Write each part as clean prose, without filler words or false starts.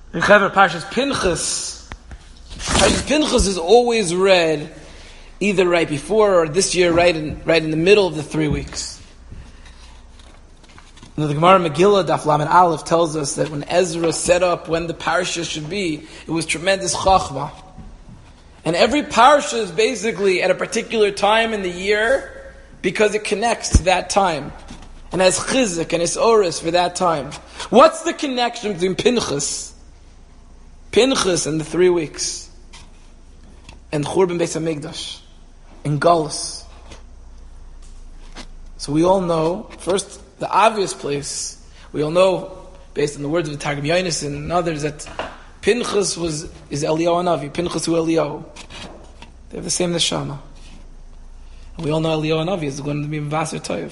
Parshas Pinchas. Parshas Pinchas is always read either right before or this year right in the middle of the 3 weeks. Now, the Gemara Megillah Daf Lamed Aleph tells us that when Ezra set up when the parsha should be, it was tremendous chachma. And every parsha is basically at a particular time in the year because it connects to that time and has chizuk and isoris for that time. What's the connection between Pinchas and the 3 weeks, and Churban Beis HaMikdash, and Galus? So we all know, first, the obvious place, we all know, based on the words of the Targum Yonasan and others, that Pinchas is Eliyahu Hanavi, Pinchas hu Eliyahu. They have the same neshama. And we all know Eliyahu Hanavi is going to be Mvaser Toyev.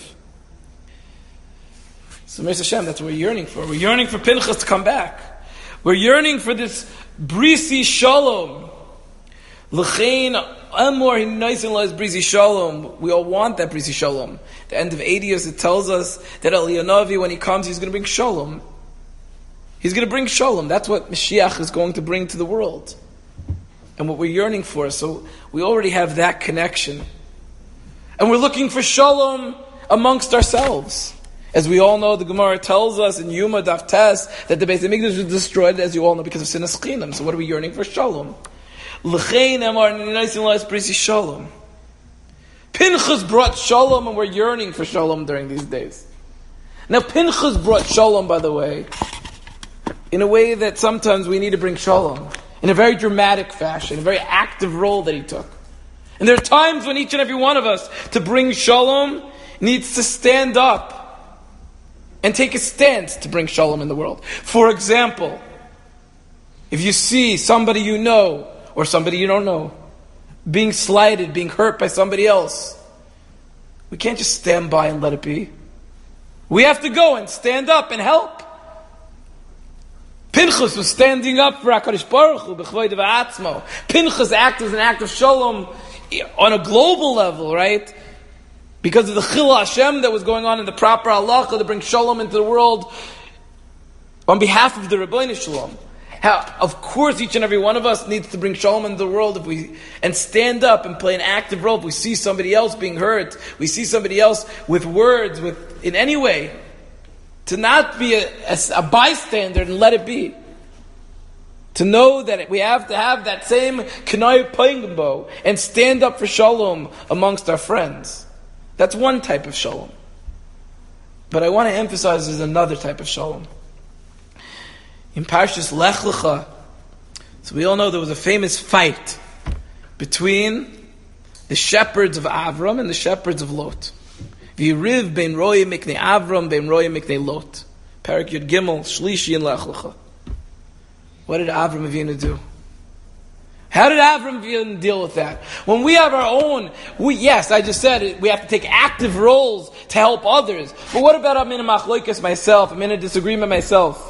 So Meir Hashem, that's what we're yearning for. We're yearning for Pinchas to come back. We're yearning for this Brisi Shalom. L'chein amor hinaisin lo is Brisi Shalom. We all want that Brisi Shalom. The end of 80 years, it tells us that Eliyahu Hanavi, when he comes, he's going to bring Shalom. He's going to bring Shalom. That's what Mashiach is going to bring to the world. And what we're yearning for. So we already have that connection. And we're looking for Shalom amongst ourselves. As we all know, the Gemara tells us in Yuma Daf Tes that the Beis HaMikdash was destroyed, as you all know, because of Sinas Chinam. So what are we yearning for? Shalom. L'chein amar ninaisin lo es brisi Shalom. Pinchas brought Shalom, and we're yearning for Shalom during these days. Now Pinchas brought Shalom, by the way, in a way that sometimes we need to bring Shalom. In a very dramatic fashion, a very active role that he took. And there are times when each and every one of us, to bring Shalom, needs to stand up and take a stand to bring Shalom in the world. For example, if you see somebody you know, or somebody you don't know, being slighted, being hurt by somebody else, we can't just stand by and let it be. We have to go and stand up and help. Pinchas was standing up for HaKadosh Baruch Hu b'chvoid v'atzmo. Pinchas' act was an act of Shalom on a global level, right? Because of the Chil Hashem that was going on in the proper halacha to bring Shalom into the world on behalf of the Rebbeinu Shalom. How, of course, each and every one of us needs to bring Shalom into the world and stand up and play an active role. If we see somebody else being hurt, we see somebody else with words, in any way, to not be a bystander and let it be. To know that we have to have that same Kenai Paingbo and stand up for Shalom amongst our friends. That's one type of Shalom. But I want to emphasize there's another type of Shalom. In Parshas Lech Lecha, so we all know there was a famous fight between the shepherds of Avram and the shepherds of Lot. V'yiriv ben Roya miknei Avram ben Roya miknei Lot. Parak Yud Gimel Shlishi in Lech Lecha. What did Avram Avinu do? How did Avram Avinu deal with that? When we have our own, yes, I just said it, we have to take active roles to help others. But what about I'm in a machlokas myself? I'm in a disagreement myself.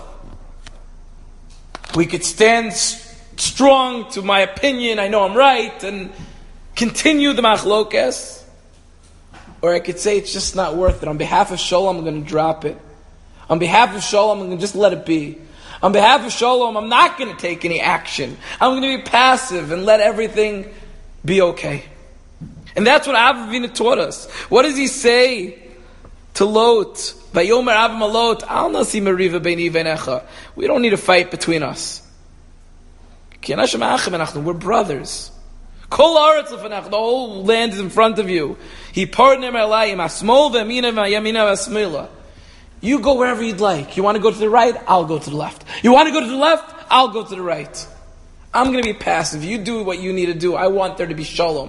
We could stand strong to my opinion, I know I'm right, and continue the machlokas. Or I could say it's just not worth it. On behalf of Shalom, I'm going to drop it. On behalf of Shalom, I'm going to just let it be. On behalf of Shalom, I'm not going to take any action. I'm going to be passive and let everything be okay. And that's what Avram Avinu taught us. What does he say to Lot? Vayomer Avram Lot, Al nasi meriva beini v'necha. We don't need a fight between us. We're brothers. Kol haaretz lefanecha. The whole land is in front of you. He partner alayim asmol v'yamina v'yamina v'asmila. You go wherever you'd like. You want to go to the right? I'll go to the left. You want to go to the left? I'll go to the right. I'm going to be passive. You do what you need to do. I want there to be Shalom.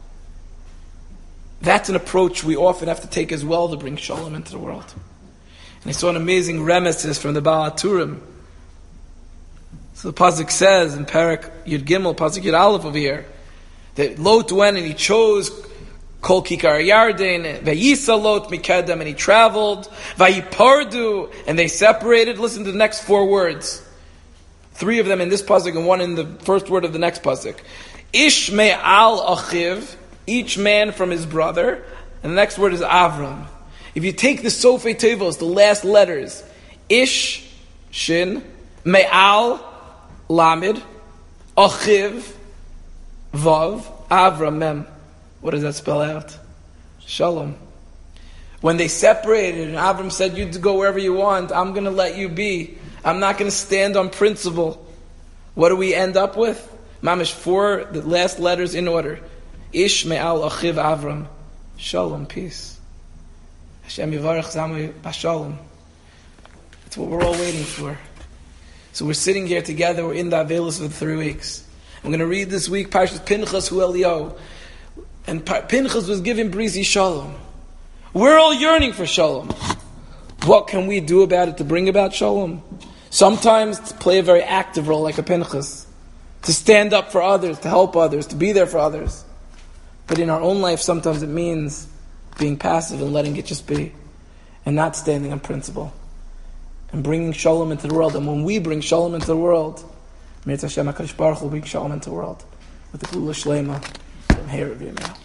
That's an approach we often have to take as well to bring Shalom into the world. And I saw an amazing reminiscence from the Baal HaTurim. So the Pasuk says in Parak Yud Gimel, Pasuk Yud Aleph over here, that Lot went and he chose Kol Kikar Yarden, Vayisa Lot Mikedem, and he traveled, Vayipardu, and they separated. Listen to the next 4 words. 3 of them in this pasuk and 1 in the first word of the next pasuk. Ish me'al achiv, each man from his brother, and the next word is Avram. If you take the Sofei Tevos, the last letters, Ish, Shin, Me'al, Lamed, Achiv, Vav, Avram, Mem. What does that spell out? Shalom. When they separated and Avram said, you go wherever you want, I'm going to let you be. I'm not going to stand on principle. What do we end up with? Mamish, 4, the last letters in order. Ishmael, Achiv, Avram. Shalom, peace. Hashem Yivarech Zamu Bashalom. That's what we're all waiting for. So we're sitting here together, we're in the Avelis for 3 weeks. I'm going to read this week Parshas Pinchas Hu Eliyahu. And Pinchas was given Brisi Shalom. We're all yearning for Shalom. What can we do about it to bring about Shalom? Sometimes to play a very active role like a Pinchas. To stand up for others, to help others, to be there for others. But in our own life, sometimes it means being passive and letting it just be. And not standing on principle. And bringing Shalom into the world. And when we bring Shalom into the world, Mirz Hashem HaKadosh Baruch Hu will bring Shalom into the world. With the Gula Shlema from here of Yirmiyahu.